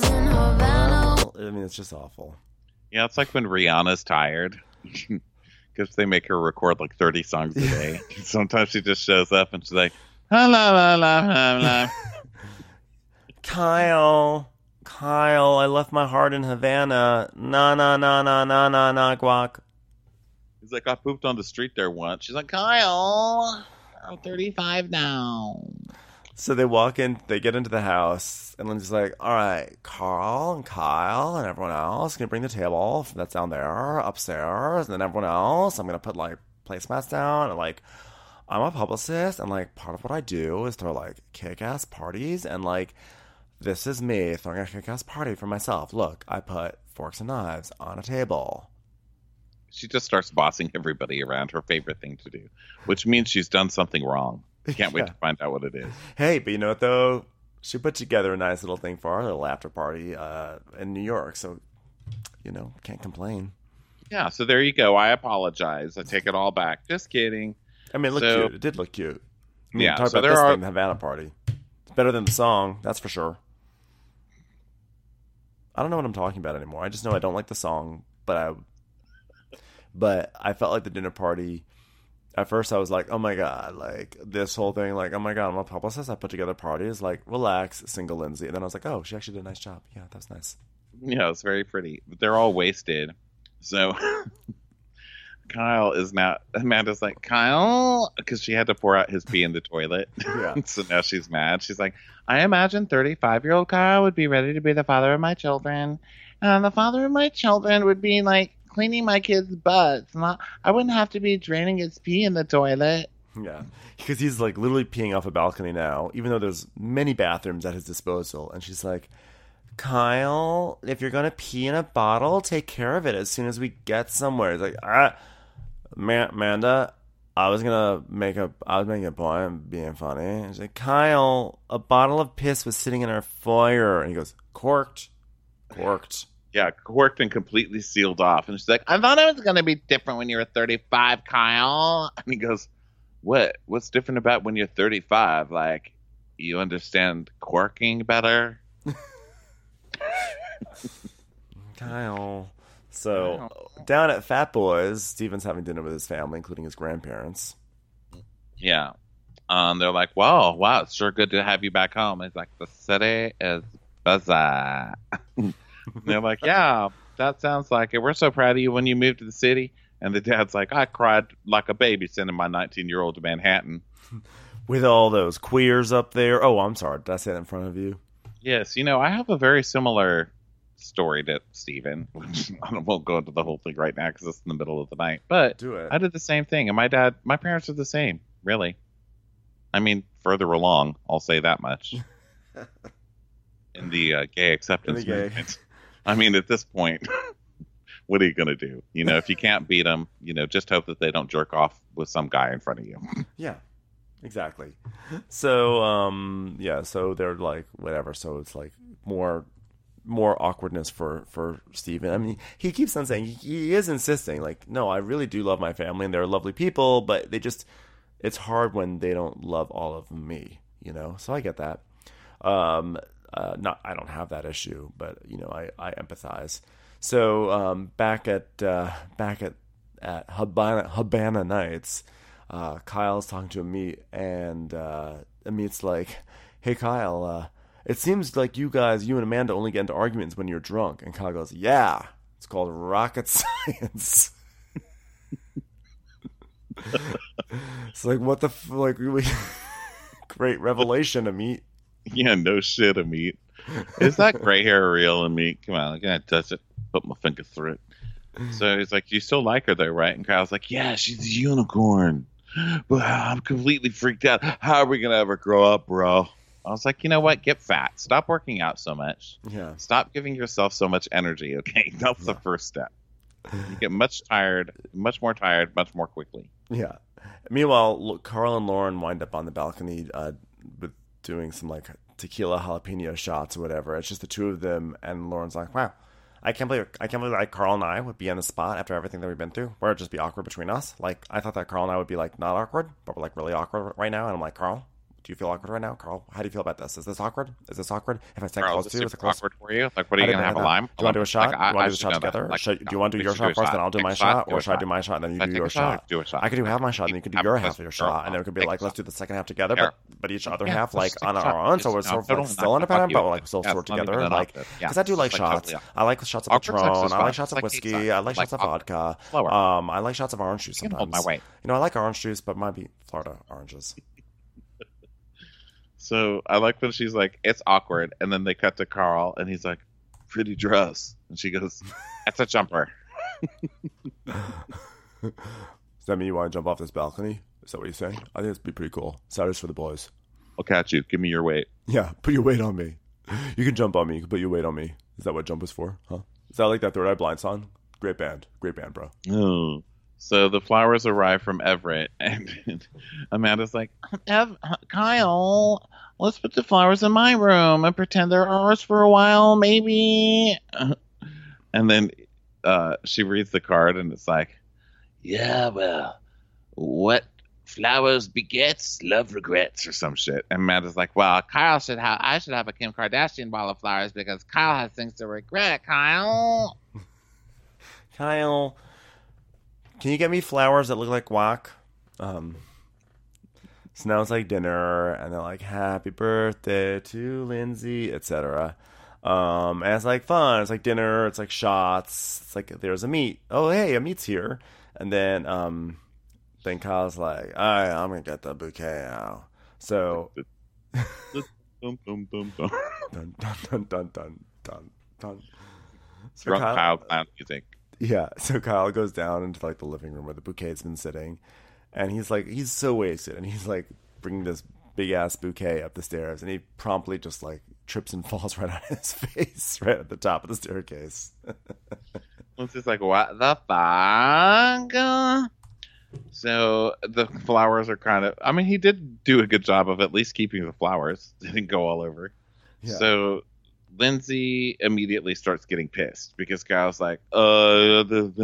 I mean, it's just awful. Yeah, it's like when Rihanna's tired. because they make her record like thirty songs a day. Sometimes she just shows up and she's like, la la la la la. Kyle, Kyle, I left my heart in Havana. Na na na na na na na guac. He's like, I pooped on the street there once. She's like, Kyle, I'm thirty-five now. So they walk in, they get into the house, and Lindsay's like, all right, Carl and Kyle and everyone else can bring the table that's down there, upstairs, and then everyone else, I'm going to put, like, placemats down, and, like, I'm a publicist, and, like, part of what I do is throw, like, kick-ass parties, and, like, this is me throwing a kick-ass party for myself. Look, I put forks and knives on a table. She just starts bossing everybody around, her favorite thing to do, which means she's done something wrong. Can't wait Yeah. to find out what it is. Hey, but you know what, though? She put together a nice little thing for our little after party uh, in New York, so, you know, can't complain. Yeah, so there you go. I apologize. I take it all back. Just kidding. I mean, it looked So- cute. It did look cute. I mean, Yeah, talk so about there this are- thing, the Havana party. It's better than the song, that's for sure. I don't know what I'm talking about anymore. I just know I don't like the song, but I, but I felt like the dinner party. At first, I was like, "Oh my god!" Like this whole thing, like, "Oh my god!" I'm a publicist. I put together parties. Like, relax, single Lindsay. And then I was like, "Oh, she actually did a nice job. Yeah, that's nice." Yeah, it's very pretty. But they're all wasted. So Kyle is now, Amanda's like, Kyle, because she had to pour out his pee in the toilet. Yeah. So now she's mad. She's like, I imagine thirty-five-year-old Kyle would be ready to be the father of my children. And the father of my children would be like cleaning my kids' butts. Not, I wouldn't have to be draining his pee in the toilet. Yeah, because he's like literally peeing off a balcony now, even though there's many bathrooms at his disposal. And she's like, Kyle, if you're gonna pee in a bottle, take care of it as soon as we get somewhere. He's like, ah, Ma- Amanda, I was gonna make a, I was making a point, I'm being funny. And she's like, Kyle, a bottle of piss was sitting in our foyer, and he goes, corked, corked. Yeah, corked and completely sealed off. And she's like, I thought it was going to be different when you were thirty-five, Kyle. And he goes, what? What's different about when you're thirty-five? Like, you understand corking better? Kyle. So, down at Fat Boys, Steven's having dinner with his family, including his grandparents. Yeah. Um, they're like, whoa, wow, it's sure good to have you back home. He's like, the city is bizarre. And they're like, yeah, that sounds like it. We're so proud of you when you moved to the city. And the dad's like, I cried like a baby sending my nineteen-year-old to Manhattan. With all those queers up there. Oh, I'm sorry. Did I say that in front of you? Yes, you know, I have a very similar story to Steven. I won't go into the whole thing right now because it's in the middle of the night. But Do it. I did the same thing. And my dad, my parents are the same, really. I mean, further along, I'll say that much. In the uh, gay acceptance In the gay. movement. I mean, at this point, what are you going to do? You know, if you can't beat them, you know, just hope that they don't jerk off with some guy in front of you. Yeah, exactly. So, um, yeah, so they're like, whatever. So it's like more more awkwardness for, for Steven. I mean, he keeps on saying, he is insisting, like, no, I really do love my family and they're lovely people, but they just, it's hard when they don't love all of me, you know? So I get that. Um, Uh, not, I don't have that issue, but you know, I, I empathize. So um, back at uh, back at at Habana, Habana Nights, uh, Kyle's talking to Amit, and uh, Amit's like, "Hey Kyle, uh, it seems like you guys, you and Amanda, only get into arguments when you're drunk." And Kyle goes, "Yeah, it's called rocket science." It's like, what the f- like? Really great revelation, Amit. Yeah, no shit, Amit. Is that gray hair real, Amit? Come on, I'm going to touch it. Put my finger through it. So he's like, you still like her, though, right? And Kyle's like, yeah, she's a unicorn. But I'm completely freaked out. How are we going to ever grow up, bro? I was like, you know what? Get fat. Stop working out so much. Yeah. Stop giving yourself so much energy, okay? That's the first step. You get much tired, much more tired, much more quickly. Yeah. Meanwhile, look, Carl and Lauren wind up on the balcony uh, with doing some like tequila jalapeno shots or whatever. It's just the two of them, and Lauren's like, "Wow, I can't believe I can't believe like Carl and I would be on the spot after everything that we've been through. Where it'd just be awkward between us. Like I thought that Carl and I would be like not awkward, but we're like really awkward right now." And I'm like, "Carl, Do you feel awkward right now, Carl? How do you feel about this? Is this awkward? Is this awkward? If I stand Carl, close is to you, it is it close? awkward for you? Like, what are How you do gonna have a that? lime? Do you want to do a shot? Like, I, you want I to do the should shot know that. together? Like, Should, do you no, want to do we your should shot do a first, then I'll do Take my a shot, do or a should I do my shot, and then you Should I do take your a shot or shot? do a shot? I could do half my shot, and you could do I'm your a half of your girl. shot, and then it could be Take like, a let's shot. do the second half together, Yeah. but but each other Yeah, half let's like take on a shot. our own, so Yes. we're No, sort totally of still not. independent, Fuck but you. like still Yeah, sort it's not even together, an like option. because Yeah, I do like it's like shots. totally- I like shots of Awkward sex Patron. is I fun. like shots of It's like whiskey. pizza. I like Like shots of awkward. vodka. Slower. Um, I like shots of orange juice I can hold sometimes. my weight. You know, I like orange juice, but might be Florida oranges. So I like when she's like, it's awkward. And then they cut to Carl and he's like, pretty dress. And she goes, that's a jumper. Does that mean you want to jump off this balcony? Is that what you're saying? I think it'd be pretty cool. Saturdays for the boys. I'll catch you. Give me your weight. Yeah, put your weight on me. You can jump on me. You can put your weight on me. Is that what jump is for? Huh? Is that like that Third Eye Blind song? Great band. Great band, bro. Oh. So the flowers arrive from Everett. And Amanda's like, Ev- Kyle, let's put the flowers in my room and pretend they're ours for a while, maybe. And then uh, she reads the card and it's like, yeah, well, what flowers begets, love regrets, or some shit. And Amanda's like, well, Kyle should have, I should have a Kim Kardashian ball of flowers because Kyle has things to regret, Kyle. Kyle, can you get me flowers that look like guac? Um, smells like dinner, and they're like, happy birthday to Lindsay, et cetera. Um, and it's like fun. It's like dinner. It's like shots. It's like there's a meet. Oh, hey, a meet's here. And then, um, then Kyle's like, all right, I'm going to get the bouquet now. So, boom, boom, boom, boom. dun, dun, dun, dun, dun, dun, dun. So Drunk Kyle- Kyle clown music. Yeah, so Kyle goes down into like the living room where the bouquet's been sitting, and he's like, he's so wasted, and he's like bringing this big ass bouquet up the stairs, and he promptly just like trips and falls right on his face, right at the top of the staircase. It's just like, what the fuck? So the flowers are kind of, I mean, he did do a good job of at least keeping the flowers. They didn't go all over. Yeah. So Lindsay immediately starts getting pissed because Kyle's like, uh, the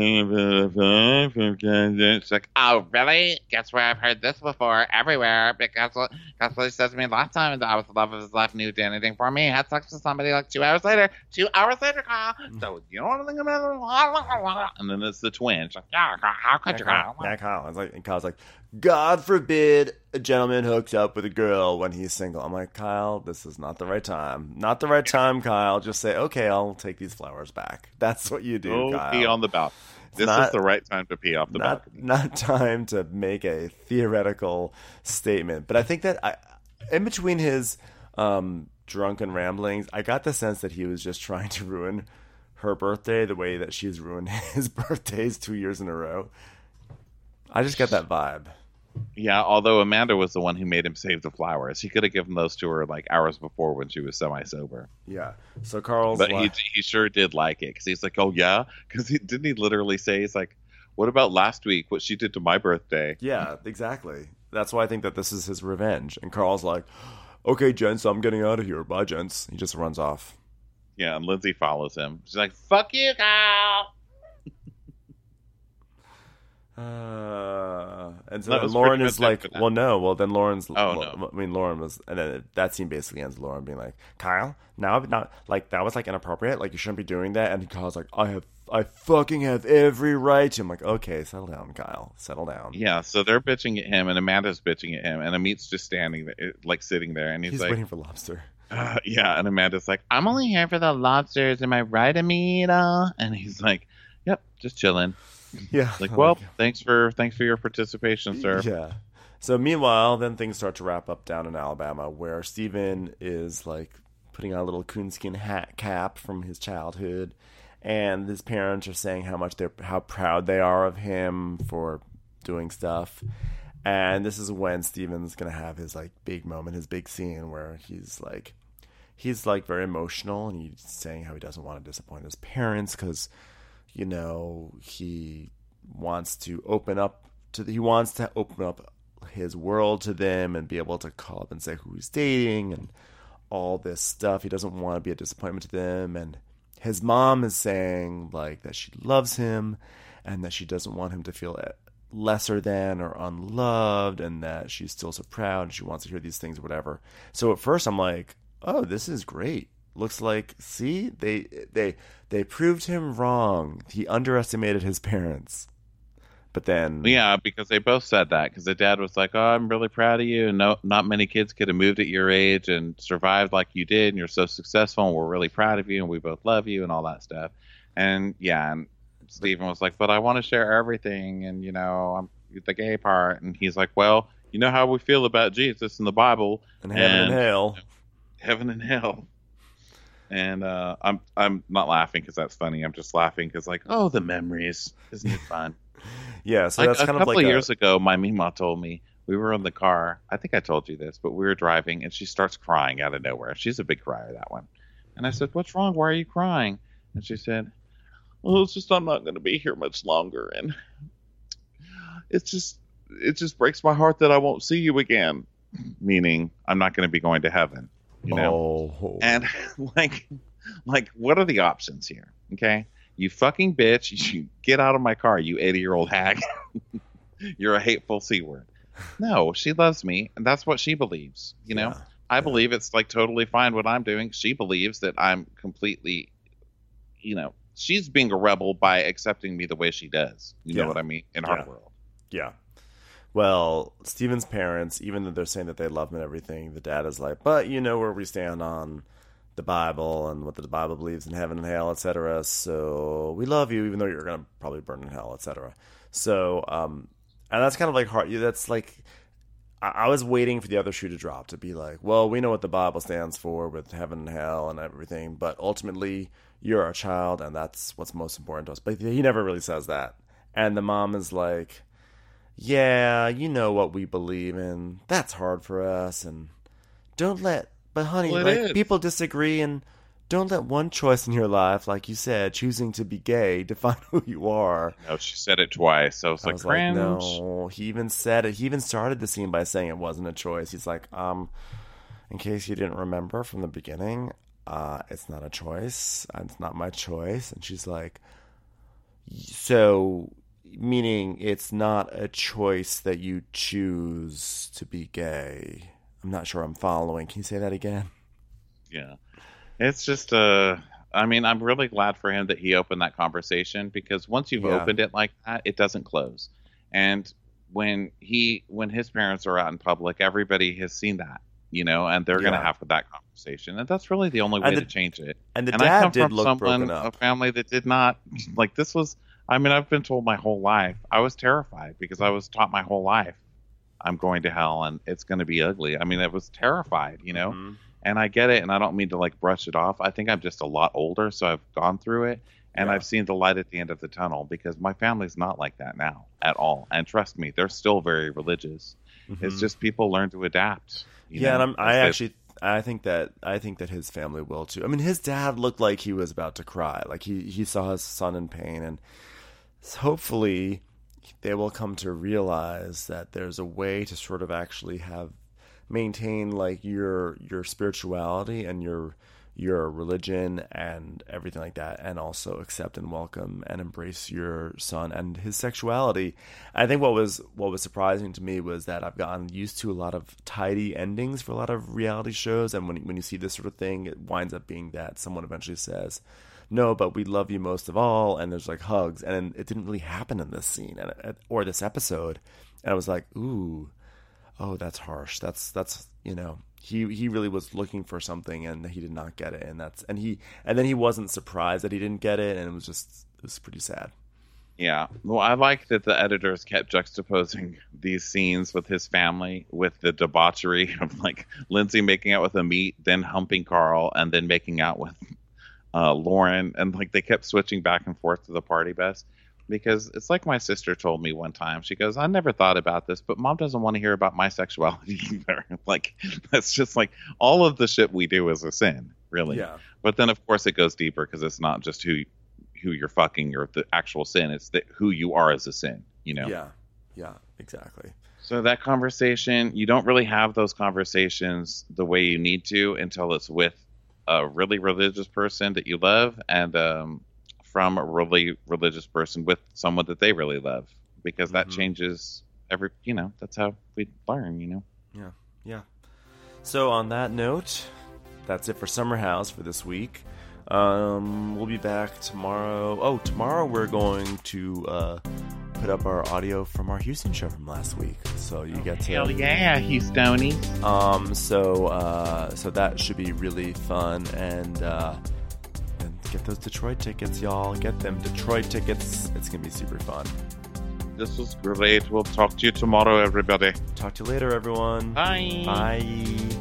thing. She's like, oh, really? Guess where I've heard this before? Everywhere. Because that's what he said to me last time. That I was the love of his life and he did anything for me. Had sex with somebody like two hours later. Two hours later, Kyle. So, you know what I'm thinking about? And then it's the twin. She's like, yeah, Kyle, how could you, Kyle? Yeah, Kyle. It's like, and Kyle's like, God forbid a gentleman hooks up with a girl when he's single. I'm like, Kyle, this is not the right time. Not the right time, Kyle. Just say, okay, I'll take these flowers back. That's what you do, Go Kyle. pee on the balcony. This not- is the right time to pee off the not, balcony. not time to make a theoretical statement. But I think that I, in between his um, drunken ramblings, I got the sense that he was just trying to ruin her birthday the way that she's ruined his birthdays two years in a row. I just get that vibe. Yeah, although Amanda was the one who made him save the flowers. He could have given those to her like hours before when she was semi-sober. Yeah. So Carl's But like, he, he sure did like it because he's like, oh, yeah? Because he, didn't he literally say, he's like, what about last week, what she did to my birthday? yeah, exactly. That's why I think that this is his revenge. And Carl's like, okay, gents, I'm getting out of here. Bye, gents. He just runs off. Yeah, and Lindsay follows him. She's like, fuck you, Kyle. Uh, and so That then was Lauren pretty is much it like, for that. well, no. Well, then Lauren's. Oh, well, no. I mean, Lauren was, and then that scene basically ends with Lauren being like, Kyle, now, not like that was like inappropriate. Like you shouldn't be doing that. And Kyle's like, I have, I fucking have every right to. I'm like, okay, settle down, Kyle, settle down. Yeah, so they're bitching at him, and Amanda's bitching at him, and Amit's just standing there, like sitting there, and he's, He's like, waiting for lobster. Uh, yeah, and Amanda's like, I'm only here for the lobsters. Am I right, Amita? And he's like, yep, just chilling. Yeah. Like, I'm well, thanks for thanks for your participation, sir. Yeah. So meanwhile, then things start to wrap up down in Alabama, where Steven is like putting on a little coonskin hat cap from his childhood, and his parents are saying how much they're how proud they are of him for doing stuff. And this is when Steven's gonna have his like big moment, his big scene where he's like, he's like very emotional, and he's saying how he doesn't want to disappoint his parents because, you know, he wants to open up to the, he wants to open up his world to them and be able to call up and say who he's dating and all this stuff. He doesn't want to be a disappointment to them. And his mom is saying like that she loves him and that she doesn't want him to feel lesser than or unloved, and that she's still so proud and she wants to hear these things or whatever. So at first I'm like, oh, this is great. Looks like, see, they they they proved him wrong. He underestimated his parents. But then, yeah, because they both said that. Because the dad was like, "Oh, I'm really proud of you. And no, not many kids could have moved at your age and survived like you did. And you're so successful. And we're really proud of you. And we both love you and all that stuff." And yeah, and Stephen was like, "But I want to share everything. And you know, I'm the gay part." And he's like, "Well, you know how we feel about Jesus in the Bible, and heaven and, and hell, you know, heaven and hell." And uh, I'm I'm not laughing because that's funny. I'm just laughing because like, oh, the memories, isn't it fun? Yeah, so like, that's a kind couple of like of a... years ago, my Mima told me we were in the car. I think I told you this, but we were driving, and she starts crying out of nowhere. She's a big crier, that one. And I said, "What's wrong? Why are you crying?" And she said, "Well, it's just I'm not going to be here much longer, and it's just it just breaks my heart that I won't see you again." Meaning, I'm not going to be going to heaven, you know. Oh. And like, like, what are the options here? Okay. You fucking bitch, you get out of my car, you eighty-year-old hag. You're a hateful C word. No, she loves me, and that's what she believes. You know, yeah. I yeah. believe it's like totally fine what I'm doing. She believes that I'm completely, you know, she's being a rebel by accepting me the way she does. You yeah. know what I mean? In yeah. her world. Yeah. Well, Stephen's parents, even though they're saying that they love him and everything, the dad is like, but you know where we stand on the Bible and what the Bible believes in heaven and hell, et cetera. So we love you, even though you're going to probably burn in hell, et cetera. So, um, and that's kind of like hard. That's like, I, I was waiting for the other shoe to drop to be like, well, we know what the Bible stands for with heaven and hell and everything, but ultimately you're our child and that's what's most important to us. But he never really says that. And the mom is like, yeah, you know what we believe in. That's hard for us. And don't let, but honey, well, like is. people disagree, and don't let one choice in your life, like you said, choosing to be gay, define who you are. No, she said it twice. So it's I like, was cringe. like, no. He even said it. He even started the scene by saying it wasn't a choice. He's like, um, in case you didn't remember from the beginning, uh, it's not a choice. It's not my choice. And she's like, so, meaning it's not a choice that you choose to be gay. I'm not sure I'm following. Can you say that again? Yeah. It's just, uh, I mean, I'm really glad for him that he opened that conversation, because once you've Yeah. opened it like that, it doesn't close. And when he, when his parents are out in public, everybody has seen that, you know, and they're going to Yeah. have that conversation. And that's really the only way And the- to change it. And the and I dad come did from look someone, broken up. a family that did not, like, this was, I mean, I've been told my whole life. I was terrified because I was taught my whole life I'm going to hell and it's going to be ugly. I mean, I was terrified, you know, Mhm. and I get it. And I don't mean to like brush it off. I think I'm just a lot older. So I've gone through it and Yeah. I've seen the light at the end of the tunnel, because my family's not like that now at all. And trust me, they're still very religious. Mhm. It's just people learn to adapt. you Yeah, know, and I'm, I as they- actually, I think that I think that his family will too. I mean, his dad looked like he was about to cry, like he he saw his son in pain, and hopefully they will come to realize that there's a way to sort of actually have maintain like your your spirituality and your your religion and everything like that, and also accept and welcome and embrace your son and his sexuality. I think what was what was surprising to me was that I've gotten used to a lot of tidy endings for a lot of reality shows, and when when you see this sort of thing, it winds up being that someone eventually says, "No, but we love you most of all," and there's like hugs, and it didn't really happen in this scene and or this episode, and I was like, "Ooh, oh, that's harsh. That's that's you know." He he really was looking for something and he did not get it, and that's and he and then he wasn't surprised that he didn't get it, and it was just it was pretty sad. Yeah. Well, I like that the editors kept juxtaposing these scenes with his family with the debauchery of like Lindsay making out with a meat, then humping Carl, and then making out with uh, Lauren, and like they kept switching back and forth to the party bus. Because it's like my sister told me one time. She goes, "I never thought about this, but Mom doesn't want to hear about my sexuality either." Like, that's just like all of the shit we do is a sin, really. Yeah. But then, of course, it goes deeper, because it's not just who who you're fucking or the actual sin. It's the, who you are as a sin, you know? Yeah. Yeah, exactly. So that conversation, you don't really have those conversations the way you need to until it's with a really religious person that you love, and um from a really religious person with someone that they really love, because that Mhm. changes every. You know, that's how we learn. You know. Yeah, yeah. So on that note, that's it for Summer House for this week. Um, we'll be back tomorrow. Oh, tomorrow we're going to uh, put up our audio from our Houston show from last week. So you get to Hell yeah, Houstonies. Um, so uh, so that should be really fun, and uh, and get those Detroit tickets, y'all. Get them Detroit tickets. It's gonna be super fun. This was great. We'll talk to you tomorrow, everybody. Talk to you later, everyone. Bye. Bye.